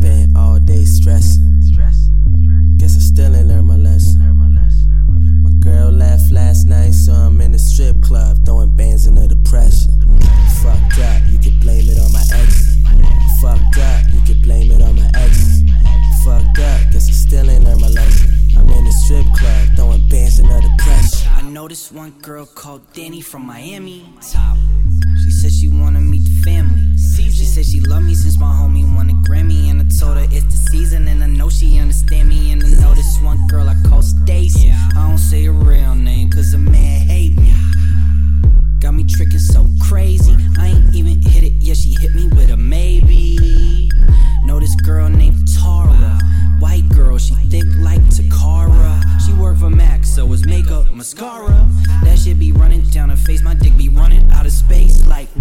spent all day stressing. Guess I still ain't learned my lesson. My girl laughed last night, so I'm in the strip club throwing bands in the depression. Fucked up, you can blame it on my ex. Fucked up, you can blame it on my ex. Fucked up, guess I still ain't learned my lesson. I'm in the strip club throwing bands in the depression. I know this one girl called Danny from Miami. Top. She said she wanna meet the family. She said she loved me since my homie won a Grammy. And I told her it's the season, and I know she understand me. And I know this one girl I call Stacy. I don't say her real name, cause a man hate me. Got me tricking so crazy, I ain't even hit it yet, she hit me with a maybe. Know this girl named Tara, white girl, she thick like Takara. She work for Mac, so it's makeup, mascara. That shit be running down her face, my dick be running out of space like